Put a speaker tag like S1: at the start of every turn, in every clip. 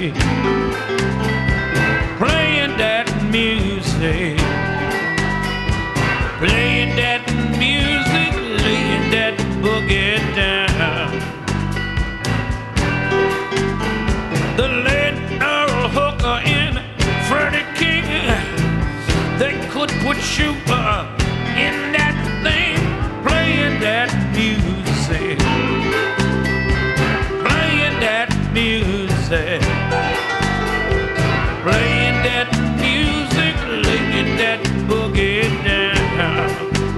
S1: music, playing that music, playing that music, laying that boogie down. The late Earl Hooker and Freddie King, they could put you in that thing, playing that music, playing that music, playing that music, laying that boogie down.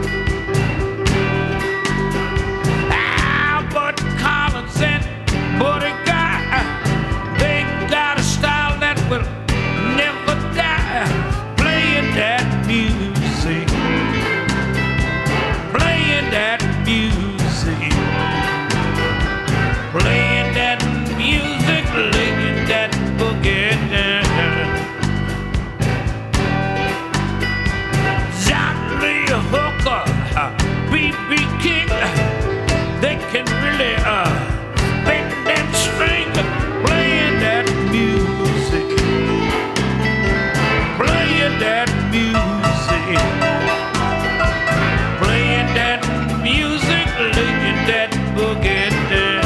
S1: Albert Collins and Buddy Guy, they got a style that will never die, playing that music, playing that music, playing that music, laying that boogie down. John Lee Hooker, B.B. King, they can really bend that string, playing that music, playing that music, playing that music, laying that boogie down.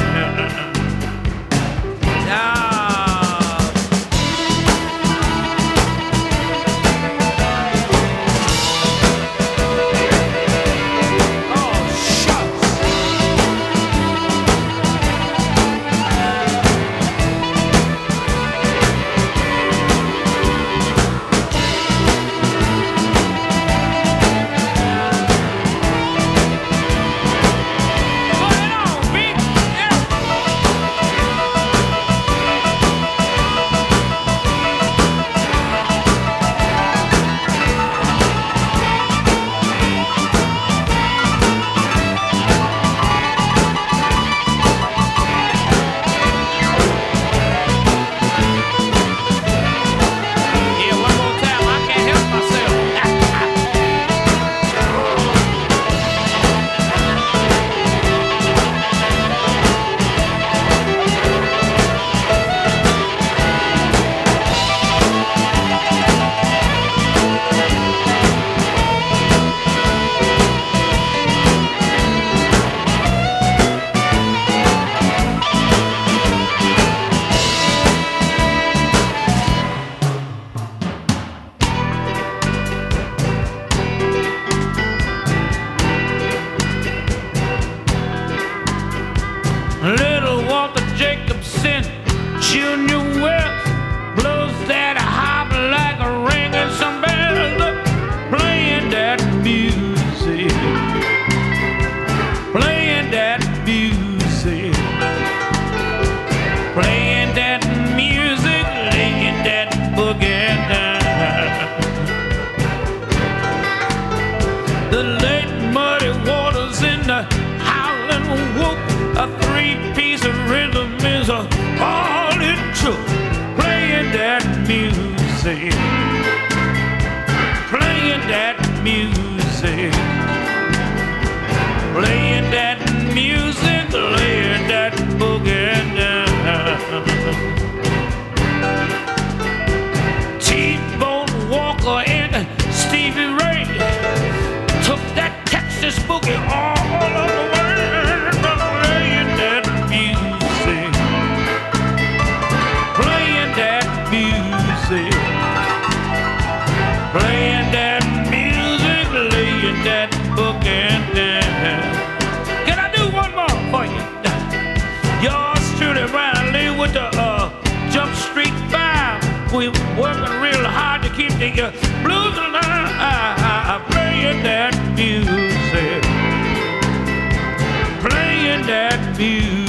S1: Little Walter Jacobson, Junior Wells, blows that hop like a ringing some bells, playing that music, playing that music, playing that music, laying that boogie down. The late Muddy Waters in the Howlin' Wolf, a three-piece of rhythm is all it took, playing that music, playing that music, playing that music, laying that boogie down. T-Bone Walker and Stevie Ray took that Texas boogie all over the world. Playing that music, laying that boogie down. Can I do one more for you? Yours truly, Brian Lee with the Jump Street 5. We're working real hard to keep the blues alive. Playing that music, playing that music.